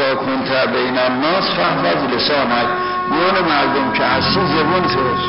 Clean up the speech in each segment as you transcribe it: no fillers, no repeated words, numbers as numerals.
اذا کنت بین الناس فاحفظ لسانک، میان مردم که هستی زبون فرست،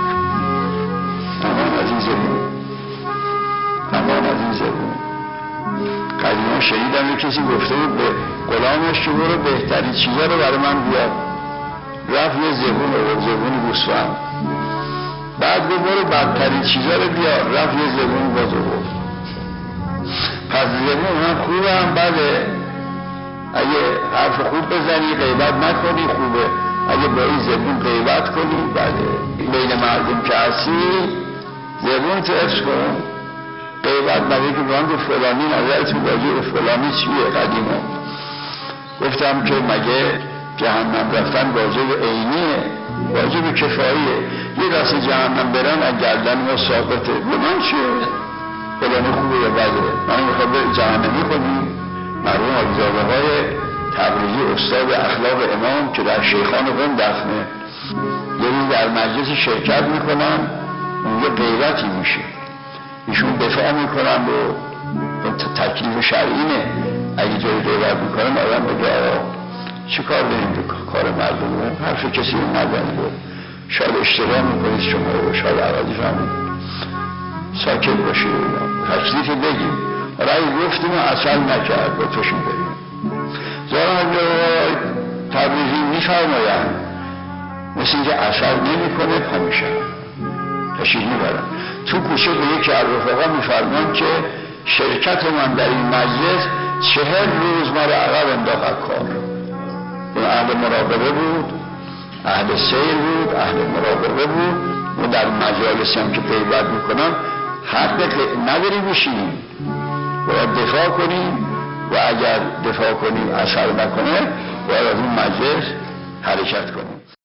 امان از این زبون، امان از این زبون. قدیما شنیدم یک کسی گفته بود به غلامش که برو بهترین چیزا رو برای من بیار، رفت یه زبون رو، زبون گوسفند. بعد برو بدترین چیزا رو بیار، رفت یه زبون باز رو. پس زبون هم خوبه هم بده. اگه حرف خوب بزنی غیبت نکنی خوبه، اگه با این زبون غیبت کنی بده. بین مردم که هستی زبون تو حفظ کن، غیبت نگه که باند فلانی نظرتون راجع به فلانی چیه. قدیما گفتم که مگه جهنم رفتن واجب عینیه؟ واجب کفاییه. یه دست جهنم برن از گردن ما ثابته، به من چیه؟ فلانی خوبه یا بده؟ من میخواد به جهنمی کنیم. مرحوم آقای تبریزی استاد اخلاق امام که در شیخان قم دفنه، یه روز در مجلس شرکت میکنن، اونجا غیبتی میشه، ایشون دفاع میکنن و تکلیف شرعینه. اگه جای غیبت میکنن آدم بگه آقا چه کار داریم به کار مردم، حرف کسی رو نزنید، شاید اشتباه میکنید شما رو، شاید عوضی فهمید، ساکت باشید، تکلیف بگیم. رای گفتیم و اصل نکرد با توشون بریم. زاران تبریزی میفرماین مثل اینکه اثر نمی کنه پا میشن تشریح میبرن. تو کوچه به یکی از رفقا میفرمان که شرکت من در این مجلس 40 روز ما رو عقب انداخت کار. اون اهل مراقبه بود، اهل سیر بود، اهل مراقبه بود. و در مجالسی هم که غیبت میکنن حق نداری بشینیم، باید دفاع کنیم و اگر دفاع کنیم اثر نکنه باید از اون مجلس حرکت کنیم.